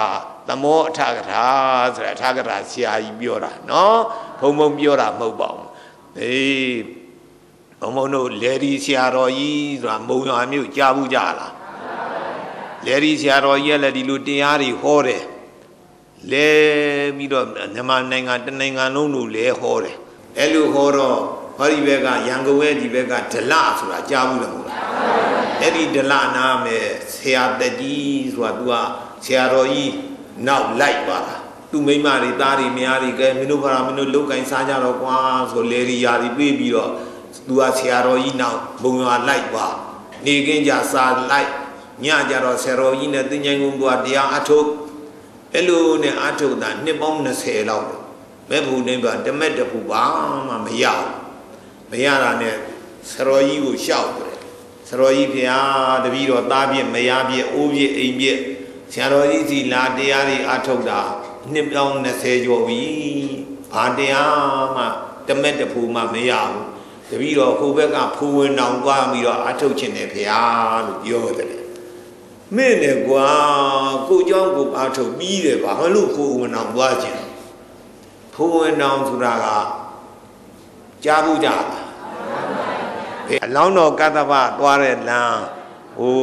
သမောအထကထာဆိုတာအထကထာဆရာကြီးပြောတာနော်ဘုံဘုံပြောတာမဟုတ်ပါဘူးအေးဘုံဘုံတို့လေဒီဆရာတော်ကြီးဆိုတာမုံရွာမြို့ကြားဘူးကြလားလေဒီဆရာတော်ကြီးကလည်းဒီလိုတရားတွေဟောတယ်လဲပြီးတော့မြန်မာနိုင်ငံတနိုင်ငံလုံးလို့လဲဟောတယ်အဲ့လိုဟောတော့ဟောဒီဘက်ကရန်ကုန်ရဲ့ဒီဘက်ကဒလဆိုတာကြားဘူးလားမဟုတ်လားအဲ့ဒီဒလနာမဲ့ဆရာတကြီးဆိုတာ तू ကဆရာတော်ကြီးနောက်လိုက်ပါတာသူမိမတွေသားတွေမယားတွေကဲမင်းတို့ဘာမင်းတို့လုတ်ကင်စားကြတော့ကွာဆိုလေရီယာတွေပြေးပြီးတော့ तू ကဆရာတော်ကြီးနောက်ဘုံရွာလိုက်ပါနေကင်းကြစာလိုက်ညကြတော့ဆရာတော်ကြီးနဲ့တင်ញိုင်ကုန်ကတရားအထုတ်အဲ့လိုနဲ့အထုတ်တာနှစ်ပေါင်း20လောက်မဲ့ဘူးနေပါတမက်တပူပါမှမရဘူးမရတာနဲ့ဆရာတော်ကြီးကိုရှောက်တယ်ဆရာတော်ကြီးဖျားတပည့်တော်သားပြည့်မယားပြည့်အိုးပြည့်အိမ်ပြည့်ဆရာတော်ကြီးစီလာတရားတွေအထုတ်တာနှစ်ပေါင်း20ကျော်ပြီဘာတရားမှတမက်တပူမှမရဘူးတပည့်တော်ဟိုဘက်ကဖူဝင်တောင်သွားပြီးတော့အထုတ်ခြင်းနဲ့ဖျားလို့ပြောတယ်မင်းနဲ့ကွာကိုเจ้าကိုအထုတ်ပြီးတယ်ဘာလို့ဖူဝင်တောင်သွားခြင်းဖူဝင်တောင်ဆိုတာကကြားဘူးကြလားအလောင်းတော်ကတ္တဗသွားတဲ့လမ်းဟို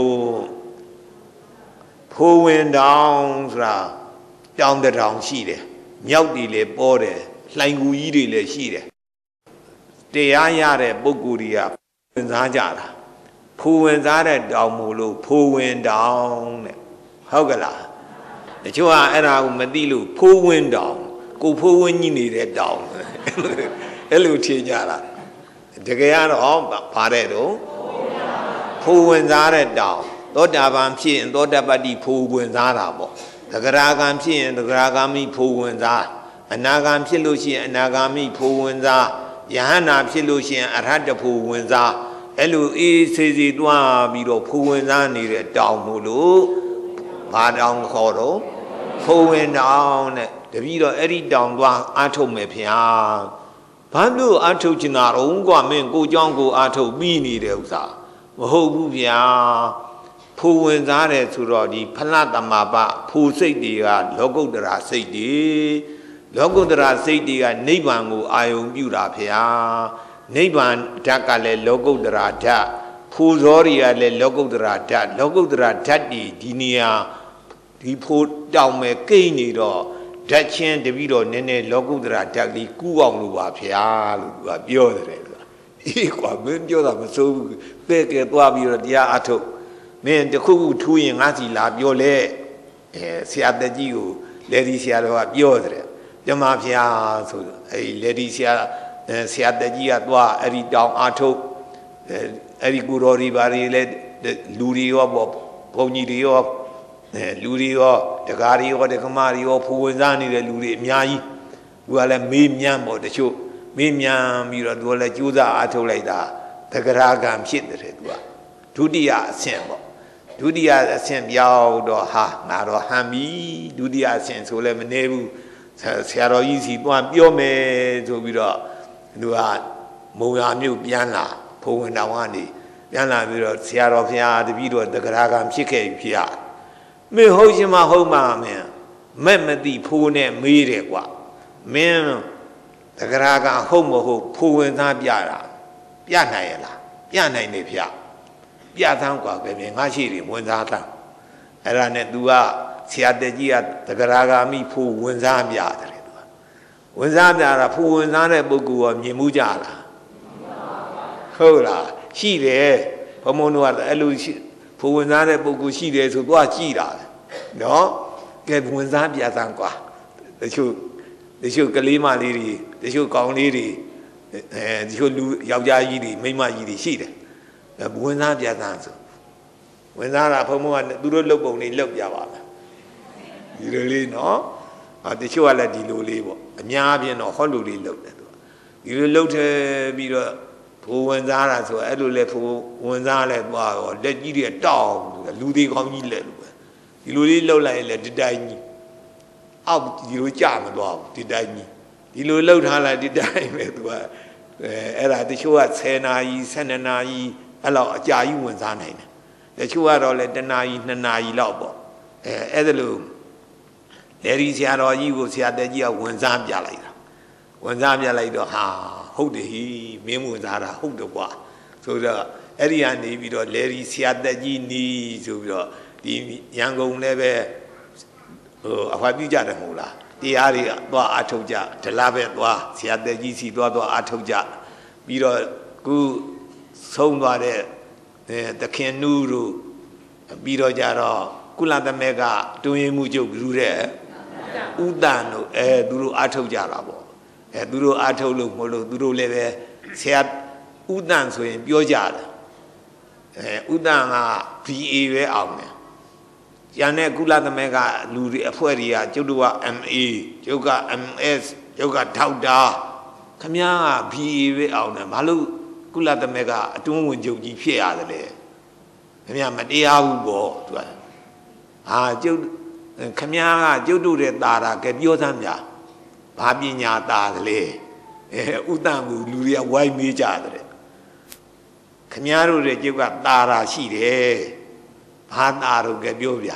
ဖိုးဝင်တောင်ဆိုတာတောင်တောင်ရှိတယ်မြောက်တွေလည်းပေါ်တယ်လှိုင်ကူကြီးတွေလည်းရှိတယ်တရားရတဲ့ပုဂ္ဂိုလ်တွေကဝင်စားကြတာဖိုးဝင်စားတဲ့တောင်မို့လို့ဖိုးဝင်တောင်တဲ့ဟုတ်ကလားတချို့ကအဲ့ဒါကိုမသိလို့ဖိုးဝင်တောင်ကိုဖိုးဝင်ကြီးနေတဲ့တောင်အဲ့လိုထင်ကြတာတကယ်ကတော့ဗါတဲ့တော့ဖိုးဝင်စားတဲ့တောင်သောတာပန်ဖြစ်ရင်သောတပတ္တိဖိုးဝင်စားတာပေါ့သဂရာဂံဖြစ်ရင်သဂရာဂာမိဖိုးဝင်စားအနာဂံဖြစ်လို့ရှိရင်အနာဂာမိဖိုးဝင်စားယဟန္တာဖြစ်လို့ရှိရင်အရဟတဖိုးဝင်စားအဲ့လိုအေးစေစီတွားပြီးတော့ဖိုးဝင်စားနေတဲ့တောင်မို့လို့ဘာတောင်ခေါ်တော့ဖိုးဝင်တောင်တဲ့တပည့်တော့အဲ့ဒီတောင်သွားအာထုတ်မယ်ဗျာဘာလို့အာထုတ်ချင်တာတော့ကွာမင်းကိုเจ้าကိုအာထုတ်ပြီးနေတဲ့ဥစ္စာမဟုတ်ဘူးဗျာဖိုးဝင်စားတယ်ဆိုတော့ဒီဖလတမပဖိုးစိတ်တွေကလောကုတ္တရာစိတ်တွေလောကုတ္တရာစိတ်တွေကနိဗ္ဗာန်ကိုအာယုံပြုတာဗျာနိဗ္ဗာန်ဓာတ်ကလည်းလောကုတ္တရာဓာတ်ဖိုးဇောတွေကလည်းလောကုတ္တရာဓာတ်လောကုတ္တရာဓာတ်ဒီဒီနေရာဒီဖိုးတောင်မဲ့ကိန်းနေတော့ဓာတ်ချင်းတပြီးတော့နည်းနည်းလောကုတ္တရာဓာတ်လေးကူးအောင်လို့ပါဗျာလို့သူကပြောတယ်ကွာအေးကွာမင်းပြောတာမစိုးဘူးတဲ့ကဲသွားပြီးတော့တရားအထုတ်မင်းတခုခုထူးရင်ငါစီလာပြောလဲအဲဆရာတကြီးကိုလေဒီဆရာတော်ကပြောတယ်ပြမဖျားဆိုအဲလေဒီဆရာဆရာတကြီးကသွားအဲ့ဒီတောင်အထုတ်အဲ့ဒီကိုတော်ဒီဘာတွေလဲလူတွေရောပေါ့ဘုံကြီးတွေရောအဲလူတွေရောတကားတွေရောတက္ကမတွေရောဖိုးဝင်စားနေတဲ့လူတွေအများကြီးသူကလည်းမေးမြန်းပေါ့တချို့မေးမြန်းပြီးတော့သူကလည်းကြိုးစားအားထုတ်လိုက်တာသဂရာဂံဖြစ်တယ်သူကဒုတိယအဆင့်ပေါ့ဒုတိယအဆင့်ပြောင်းတော့ဟာငါတော့ဟန်ပြီဒုတိယအဆင့်ဆိုလည်းမနေဘူးဆရာတော်ကြီးစီသွားပြောမယ်ဆိုပြီးတော့သူကမုံရမြို့ပြန်လာဖုံဝင်တောင်ကနေပြန်လာပြီးတော့ဆရာတော်ဖျားတပည့်တော်သဂရာဂံဖြစ်ခဲ့ပြီဖြစ်ရမင်းဟုတ်ရှင်မဟုတ်မှာမင်းမဲ့မသိဖိုးနဲ့မေးတယ်ကွာမင်းသဂရာကဟုတ်မဟုတ်ဖိုးဝင်သားပြတာပြနိုင်ရလားပြနိုင်တယ်ဗျပြသန်းကွာပဲငါရှိတယ်ဝင်သားသန်းအဲ့ဒါနဲ့ तू ကဆရာတကြီးကသဂရာဂာမိဖိုးဝင်သားပြတယ် तू ဝင်သားပြတာဖိုးဝင်သားတဲ့ပုဂ္ဂိုလ်ကမြင်မှုကြလားဟုတ်လားရှိတယ်ဘုံဘုံတို့ကအဲ့လိုရှိဖိုးဝင်စားတဲ့ပုဂ္ဂိုလ်ရှိတယ်ဆိုသွားကြည့်တာနော်ကဲဝင်စားပြသန်းကွာတချို့တချို့ကလေးမလေးတွေတချို့ကောင်လေးတွေအဲတချို့လူယောက်ျားကြီးတွေမိန်းမကြီးတွေရှိတယ်ဝင်စားပြသန်းဆိုဝင်စားတာဘုံဘုံကသူတို့လုပ်ပုံလေးလုပ်ပြပါမယ်ဒီလိုလေးနော်အာတချို့ကလည်းဒီလိုလေးပေါ့အများအပြားတော့ဟောလူလေးလုပ်တယ်သူဒီလိုလုပ်တယ်ပြီးတော့ဖိုးဝင်စားတာဆိုအဲ့လိုလဲဖိုးဝင်စားလဲသွားတော့လက်ကြီးတွေတောင်းလူတွေကောင်းကြီးလဲလို့ပဲဒီလိုလေးလှုပ်လိုက်ရင်လဲဒီတိုင်းကြီးအောက်ဒီလိုကြမသွားဘူးဒီတိုင်းကြီးဒီလိုလှုပ်ထားလိုက်ဒီတိုင်းပဲသူကအဲအဲ့ဒါတချို့ကဆယ်နာရီဆယ်နှစ်နာရီအဲ့လောက်အကြာကြီးဝင်စားနိုင်တယ်တချို့ကတော့လဲတစ်နာရီနှစ်နာရီလောက်ပေါ့အဲအဲ့ဒါလို့လေဒီဆရာတော်ကြီးကိုဆရာတက်ကြီးကဝန်စားပြလိုက်တာဝန်စားပြလိုက်တော့ဟာဟုတ်တယ်ဟိမင်းဝန်စားတာဟုတ်တယ်ကွာဆိုတော့အဲ့ဒီကနေပြီးတော့လေဒီဆရာတက်ကြီးနီးဆိုပြီးတော့ဒီရန်ကုန်လည်းပဲဟိုအဖွာပြကြတယ်မဟုတ်လားတရားတွေသွားအထုတ်ကြဒလပဲသွားဆရာတက်ကြီးစီသွားသွားအထုတ်ကြပြီးတော့ခုဆုံးသွားတဲ့တခင်နူးတို့ပြီးတော့ကြတော့ကုလသမဂ္ဂတွင်ရင်မှုချုပ်လူတဲ့ဥတန်တို့အဲသူတို့အထုတ်ကြတာပေါ့အဲသူတို့အထုတ်လို့မလို့သူတို့လည်းပဲဆရာဥတန်ဆိုရင်ပြောကြတယ်အဲဥတန်က ဘီ အေ ပဲအောင်တယ်ကျန်တဲ့ကုလသမဂ္ဂလူတွေအဖွဲ့တွေကကျုပ်တို့က အမ် အေ ကျုပ်က အမ် အက်စ် ကျုပ်ကထောက်တာခမည်းက ဘီ အေ ပဲအောင်တယ်ဘာလို့ကုလသမဂ္ဂအတွင်းဝင်ချုပ်ကြီးဖြစ်ရတယ်လေခမည်းမတရားဘူးပေါ့သူကဟာကျုပ်ခမည်းကကျုပ်တို့တဲ့တာတာကပြောစမ်းပြဘာပညာတာလဲအဲဥတန်ကိုလူတွေကဝိုင်းမေးကြတယ်ခမည်းတို့တဲ့ကျုပ်ကတာတာရှိတယ်ဘာတာတော့ကပြောပြ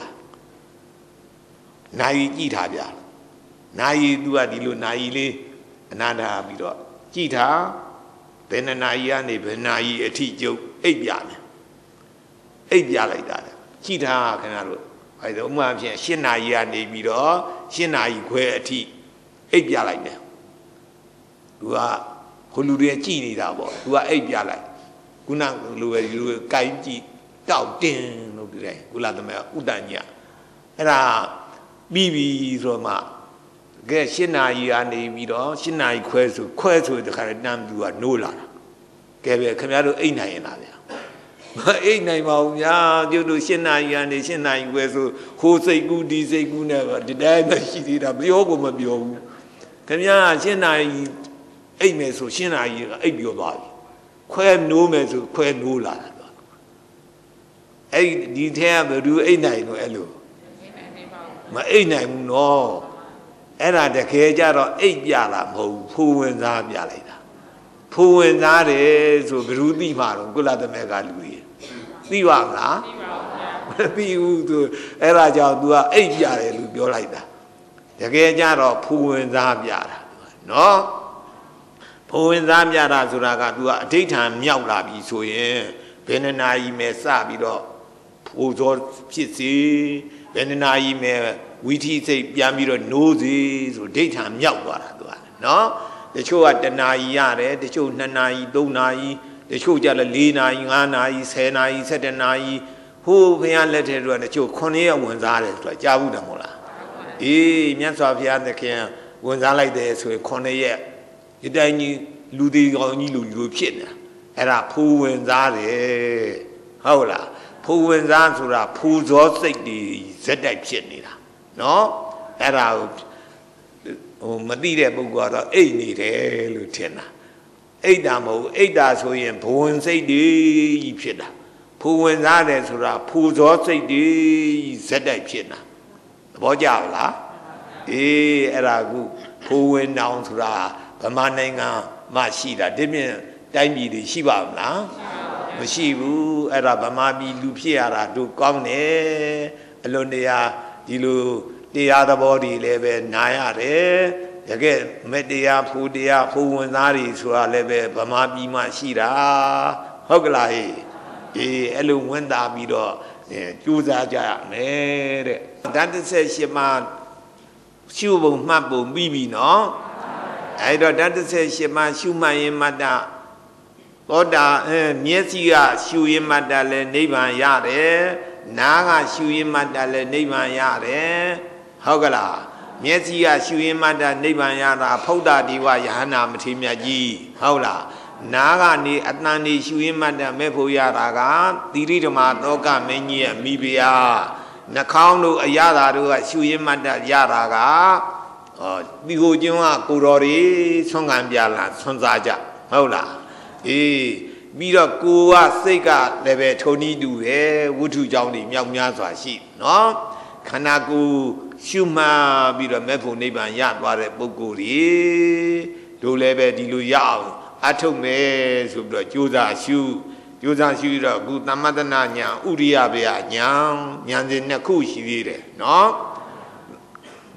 နိုင်ကြည့်ထားပြနိုင်သူကဒီလိုနိုင်လေးအနာတာပြီးတော့ကြည့်ထားဘယ်နှနာရီကနေဘယ်နာရီအထိကျုပ်အိပ်ပြမယ်အိပ်ပြလိုက်တာကြည့်ထားခင်ဗျားတို့အဲဒါဥမာဖြင့်၈နာရီကနေပြီးတော့၈နာရီခွဲအထိအိပ်ပြလိုက်တယ်သူကဟိုလူတွေကြည့်နေတာပေါ့သူကအိပ်ပြလိုက်ခုနလိုပဲဒီလိုကိုင်းကြည့်တောက်တင်လို့ဒီတိုင်းကုလသမဂ္ဂဥတ္တညအဲ့ဒါပြီးပြီဆိုမှကဲ၈နာရီကနေပြီးတော့၈နာရီခွဲဆိုခွဲဆိုတခါတမ်းသူကနိုးလာတာကဲပဲခင်ဗျားတို့အိတ်နိုင်ရင်လားဗျာမအိတ်နိုင်ပါဘူးဗျာကျုပ်တို့၈နာရီကနေ၈နာရီခွဲဆိုဟိုစိတ်ကူးဒီစိတ်ကူးနဲ့ဒီတိုင်းပဲရှိသေးတာပြောကိုမပြောဘူးခင်ဗျား၈နာရီအိတ်မယ်ဆို၈နာရီအိတ်ပြောသွားပြီခွဲနိုးမယ်ဆိုခွဲနိုးလာတာအဲ့ဒီထဲကဘယ်သူအိတ်နိုင်လို့အဲ့လိုမအိတ်နိုင်ဘူးနော်အဲ့ဒါတကယ်ကြတော့အိတ်ပြတာမဟုတ်ဘူးဖိုးဝင်စားပြလိုက်တာဖိုးဝင်စားတယ်ဆိုဘယ်သူသိမှာတော့ကုလသမဂ္ဂလူကြီးသိပါမလားသိပါဘူးမသိဘူးသူအဲ့ဒါကြောင့် तू ကအိတ်ပြတယ်လို့ပြောလိုက်တာတကယ်ကြတော့ဖိုးဝင်စားပြတာနော်ဖိုးဝင်စားပြတာဆိုတာက तू ကအဋိဋ္ဌာန်မြောက်လာပြီဆိုရင်ဘယ်နှနာရီမဲ့စပြီးတော့ဖိုးစောဖြစ်စေဘယ်နှနာရီမဲ့ဝီထီစိတ်ပြန်ပြီးတော့နိုးစေဆိုဒိဋ္ဌာန်မြောက်သွားတာ तू ကနော်တချို့ကတနာရီရတယ်တချို့နှစ်နာရီသုံးနာရီတချို့ကြလည်းလေးနာရီငါးနာရီဆယ်နာရီ၁၁နာရီဟိုဘုရားလက်ထက်တို့ကတချို့ခုနှစ်ရက်ဝင်စားတယ်ဆိုတာကြားဘူးတယ်မဟုတ်လားအေးမြတ်စွာဘုရားသခင်ဝင်စားလိုက်တယ်ဆိုရင်ခုနှစ်ရက်ဒီတိုင်းကြီးလူသေးကောင်းကြီးလူလူဖြစ်နေတာအဲ့ဒါဖူဝင်စားတယ်ဟုတ်လားဖူဝင်စားဆိုတာဖူဇောစိတ်တွေဇက်တိုက်ဖြစ်နေတာနော်အဲ့ဒါကိုဟိုမသိတဲ့ပုဂ္ဂိုလ်ကတော့အိတ်နေတယ်လို့ထင်တာအိတ်တာမဟုတ်အိတ်တာဆိုရင်ဘဝင်စိတ်တွေကြီးဖြစ်တာဖူဝင်စားတယ်ဆိုတာဖူဇောစိတ်တွေဇက်တိုက်ဖြစ်တာသဘောကျလားအေးအဲ့ဒါကူဖူဝင်တောင်ဆိုတာဗမာနိုင်ငံမှာရှိတာဒီမြင်တိုင်းပြည်တွေရှိပါမလားမရှိဘူးအဲ့ဒါဗမာပြည်လူဖြစ်ရတာတို့ကောင်းတယ်အလွန်တရာဒီလိုတရားသဘောတွေလည်းပဲနာရတယ်တကယ်မတရားဖူတရားဖူဝင်သားတွေဆိုတာလည်းပဲဗမာပြည်မှာရှိတာဟုတ်ကလားဟေးအေးအဲ့လိုဝင်သားပြီးတော့ကြိုးစားကြရမယ်တဲ့ဓာတ်တစ်ဆက်ရှိမှရှုပုံမှတ်ပုံပြီးပြီနော်အဲ့တော့ဓာတ်တစ်ဆက်ရှိမှရှုမှတ်ရင်မတ္တသောတာအဲမျက်စိကရှုရင်မတ္တလည်းနိဗ္ဗာန်ရတယ်နားကရှုရင်မတ္တလည်းနိဗ္ဗာန်ရတယ်ဟုတ်ကလားမျက်စိကရှုရင်မတ္တနိဗ္ဗာန်ရတာဖုဒ္ဓဒီဝယဟနာမထေမြတ်ကြီးဟုတ်လားနားကနေအတန်နေရှုရင်မတ္တမဲ့ဖို့ရတာကသီရိဓမ္မသောကမင်းကြီးရဲ့မိဖုရားနှာခေါင်းတို့အရသာတို့ကရှုရင်မတ္တရတာကဟောဒီကိုကျွန်းကကိုတော်တွေဆွမ်းခံပြလာဆွမ်းစားကြဟုတ်လားအေးပြီးတော့ကိုကစိတ်ကလည်းပဲထုံနီးတူပဲဝိထုကြောင့်ဒီမြောက်များစွာရှိနော်ခန္ဓာကိုယ်ရှုမှတ်ပြီးတော့မေဖို့နိဗ္ဗာန်ရသွားတဲ့ပုဂ္ဂိုလ်တွေတို့လည်းပဲဒီလိုရအောင်အထုတ်မယ်ဆိုပြီးတော့ကြိုးစားရှုကြိုးစားရှုတော့အခုသမ္မတနာညာဥရိယဘေယညာညာစဉ်နှစ်ခုရှိသေးတယ်နော်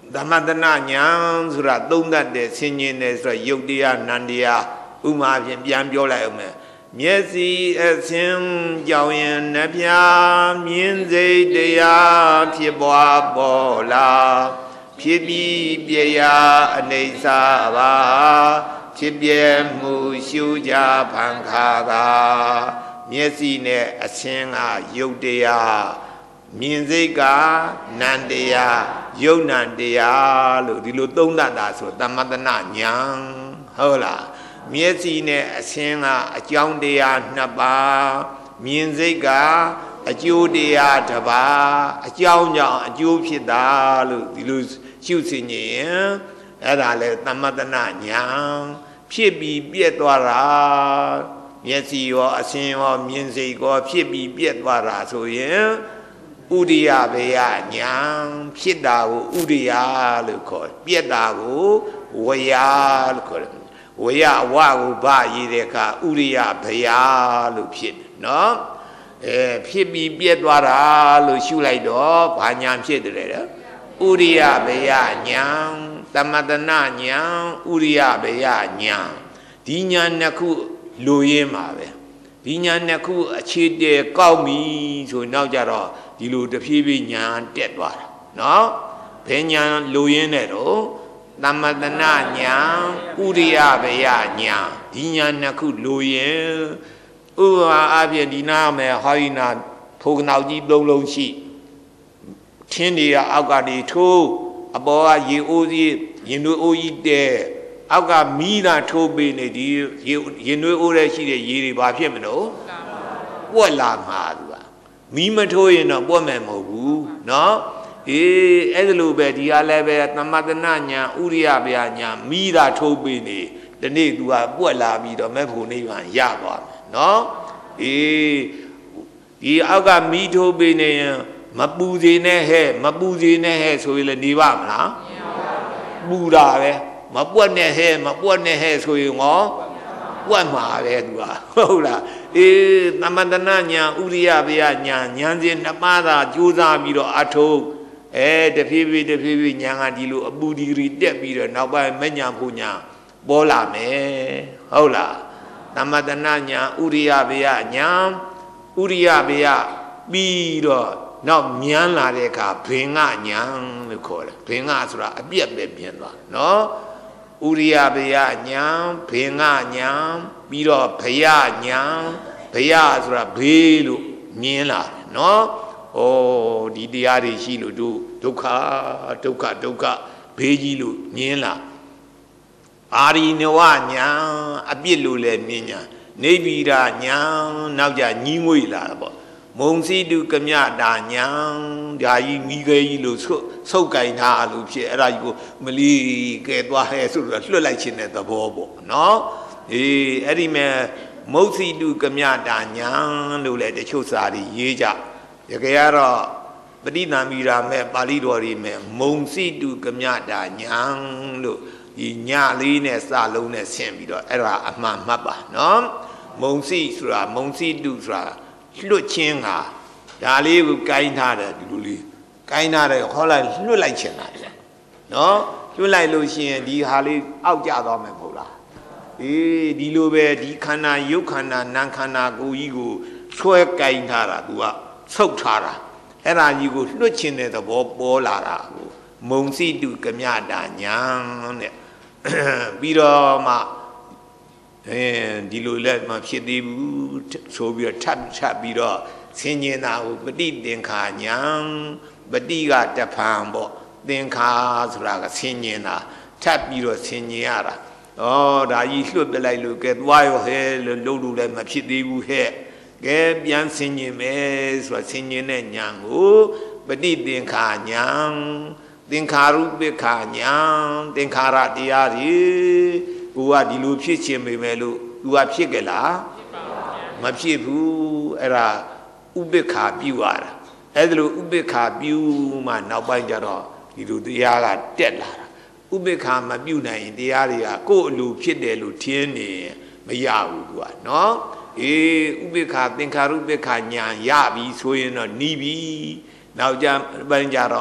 သမတနာညာဆိုတာသုံးတတ်တဲ့ဆင်ញင်တယ်ဆိုတော့ယုတ်တရားနန္တရားဥမာဖြင့်ပြန်ပြောလိုက်အောင်မယ်မျက်စိအစင်းကြောင်ရင်နှပြမြင်စိတ်တရားဖြစ်ပွားပေါ်လာဖြစ်ပြီးပြရာအနေစာပါဖြစ်ပြမှုရှုကြဖန်ခါကမျက်စိနဲ့အစင်းကယုတ်တရားမြင်စိတ်ကနန္တရားယုတ်နန္တရားလို့ဒီလိုသုံးတတ်တာဆိုသမတနာညာဟုတ်လားမျက်စိနဲ့အစင်းကအကြောင်းတရားနှစ်ပါးမြင်စိတ်ကအကျိုးတရားတစ်ပါးအကြောင်းကြောင့်အကျိုးဖြစ်တာလို့ဒီလိုရှုစင်ရင်အဲ့ဒါလေသမတနာညာဖြစ်ပြီးပြည့်သွားတာမျက်စိရောအစင်းရောမြင်စိတ်ရောဖြစ်ပြီးပြည့်သွားတာဆိုရင်ဥရိယဘေယညာဖြစ်တာကိုဥရိယလို့ခေါ်ပြည့်တာကိုဝယလို့ခေါ်တယ်ဝယဝကိုဗရည်တဲ့အခါဥရိယဘေယလို့ဖြစ်တယ်နော်အဲဖြစ်ပြီးပြည့်သွားတာလို့ရှုလိုက်တော့ဘာညာဖြစ်တယ်လေဥရိယဘေယညာသမတနာညာဥရိယဘေယညာဒီညာနှစ်ခုလိုရင်းပါပဲဒီညာနှစ်ခုအခြေတည်ကောက်ပြီဆိုနောက်ကြတော့ဒီလိုတဖြည်းဖြည်းညာတက်သွားတာနော်ဘယ်ညာလိုရင်းနဲ့တော့သမတနာညာဥရိယဘေယညာဒီညာနှစ်ခုလိုရင်ဥပမာအပြင်ဒီနာမယ်ဟောဒီနာထိုးကနောက်ကြီးသုံးလုံးရှိထင်းတွေကအောက်ကနေထိုးအပေါ်ကရေအိုးကြီးရင်တွေအိုးကြီးတဲအောက်ကမီးတာထိုးပေးနေဒီရင်တွေအိုးတဲ့ရှိတဲ့ရေတွေဘာဖြစ်မလို့ပွက်လာမှာသူကမီးမထိုးရင်တော့ပွက်မယ်မဟုတ်ဘူးနော်အေးအဲ့ဒါလိုပဲဒီကလည်းပဲသမတနာညာဥရိယဗျာညာမီးတာထိုးပေးနေဒီနေ့သူကပွက်လာပြီးတော့မဲ့ဖို့နိဗ္ဗာန်ရသွားမယ်နော်အေးဒီအောက်ကမီးထိုးပေးနေရင်မပူစေနဲ့ဟဲ့မပူစေနဲ့ဟဲ့ဆိုရင်လည်းနေပါမလားပူတာပဲမပွက်နဲ့ဟဲ့မပွက်နဲ့ဟဲ့ဆိုရင်ဟောပွက်မှာပဲသူကဟုတ်လားအေးသမတနာညာဥရိယဗျာညာညာစဉ်နှစ်ပါးသာကြိုးစားပြီးတော့အထုတ်အဲတဖြည်းဖြည်းတဖြည်းဖြည်းညာကဒီလိုအပူဒီဂရီတက်ပြီးတော့နောက်ပိုင်းမညာဖို့ညာပေါ်လာမယ်ဟုတ်လားသမတနာညာဥရိယဗျာညာဥရိယဗျာပြီးတော့နောက်မြန်းလာတဲ့အခါဘင်္ဂညာလို့ခေါ်တယ်ဘင်္ဂဆိုတာအပြက်ပဲမြင်သွားနော်ဥရိယဘေယညာဘင်္ဂညာပြီးတော့ဘယညာဘယဆိုတာဘေးလို့မြင်လာတယ်နော်ဩဒီတရားတွေရှိလို့တို့ဒုက္ခဒုက္ခဒုက္ခဘေးကြီးလို့မြင်လာအာရိနဝညာအပြစ်လို့လည်းမြင်ညာနေဗိဒညာနောက်ကြညီးငွေလာတာပေါ့မုံစီတုကမြတာညာဒါကြီးမိခဲကြီးလို့ဆုတ်ကင်ထားလို့ဖြစ်အဲ့ဒါကြီးကိုမလီကဲသွားဟဲဆိုတော့လွတ်လိုက်ခြင်းတဲ့သဘောပေါ့နော်အေးအဲ့ဒီမဲ့မုတ်စီတုကမြတာညာလို့လည်းတချို့စာတွေရေးကြတကယ်ကတော့ပဋိသန္ဓိရာမဲ့ပါဠိတော်တွေမဲ့မုံစီတုကမြတာညာလို့ဒီညလေးနဲ့စလုံးနဲ့ဆင့်ပြီးတော့အဲ့ဒါအမှန်မှတ်ပါနော်မုံစီဆိုတာမုံစီတုဆိုတာလွတ်ချင်းကဒါလေးကိုကိုင်းထားတယ်ဒီလိုလေးကိုင်းထားတယ်ခေါ်လိုက်လွတ်လိုက်ချင်တာလေနော်လွတ်လိုက်လို့ရှိရင်ဒီဟာလေးအောက်ကျသွားမယ်မဟုတ်လားအေးဒီလိုပဲဒီခန္ဓာရုပ်ခန္ဓာနာမ်ခန္ဓာကိုယ်ကြီးကိုဆွဲကိုင်းထားတာသူကဆုတ်ထားတာအဲ့ဒါကြီးကိုလွတ်ချင်တဲ့သဘောပေါ်လာတာကိုမုံစီတုကမြတာညာတဲ့ပြီးတော့မှအဲဒီလိုလည်းမဖြစ်သေးဘူးဆိုပြီးတော့ထပ်ထပ်ပြီးတော့ဆင်ញင်တာကိုပฏิသင်္ခာညာပฏิကတဖန်ပေါ့သင်္ခါဆိုတာကဆင်ញင်တာထပ်ပြီးတော့ဆင်ញင်ရတာဩဒါကြီးလွတ်ပြလိုက်လို့ကဲသွားရောဟဲလို့လုံးလို့လည်းမဖြစ်သေးဘူးဟဲ့ကဲပြန်ဆင်ញင်မယ်ဆိုတာဆင်ញင်တဲ့ညာကိုပฏิသင်္ခာညာသင်္ခါရုပ္ပခာညာသင်္ခါရတရားကြီးကိုကဒီလိုဖြစ်ခြင်းပေမဲ့လို့သူကဖြစ်ကြလားမဖြစ်ဘူးအဲ့ဒါဥပိ္ပခာပြုရတာအဲ့ဒါလို့ဥပိ္ပခာပြုမှနောက်ပိုင်းကျတော့ဒီလိုတရားကတက်လာတာဥပိ္ပခာမပြုနိုင်ရင်တရားတွေကကိုယ့်အလိုဖြစ်တယ်လို့ထင်နေမရဘူးသူကနော်အေးဥပိ္ပခာသင်္ခါရုပ္ပခာညာရပြီဆိုရင်တော့နီးပြီနောက်ကြပိုင်းကျတော့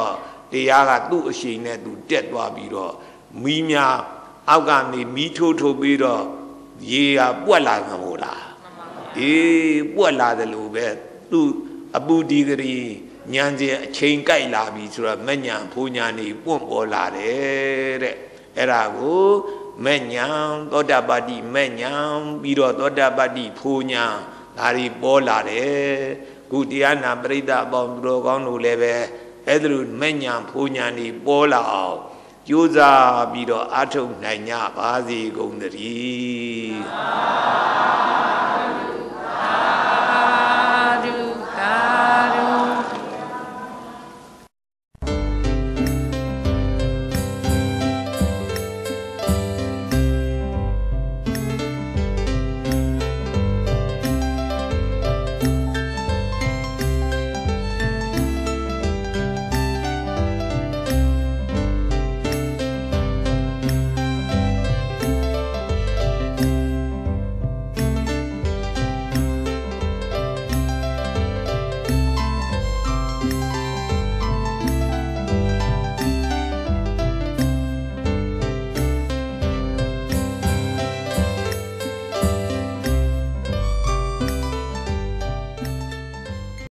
တရားကသူ့အရှိန်နဲ့သူတက်သွားပြီးတော့မီးများအောက်ကနေမီးထိုးထိုးပြီးတော့ရေကပွက်လာမှာမို့လားအေးပွက်လာတယ်လို့ပဲသူ့အပူဒီဂရီဉာဏ်ချင်းအချိန်ကြိုက်လာပြီဆိုတော့မဉဏ်ဖူဉဏ်နေပွန့်ပေါ်လာတယ်တဲ့အဲ့ဒါကိုမဉဏ်သောတာပတ္တိမဉဏ်ပြီးတော့သောတာပတ္တိဖူဉဏ်ဒါတွေပေါ်လာတယ်ခုတရားနာပရိသတ်အပေါင်းသူတော်ကောင်းတို့လည်းပဲအဲ့ဒါလိုမဉဏ်ဖူဉဏ်နေပေါ်လာအောင်ကြိုးစားပြီးတော့အားထုတ်နိုင်ကြပါစေကုန်သတည်း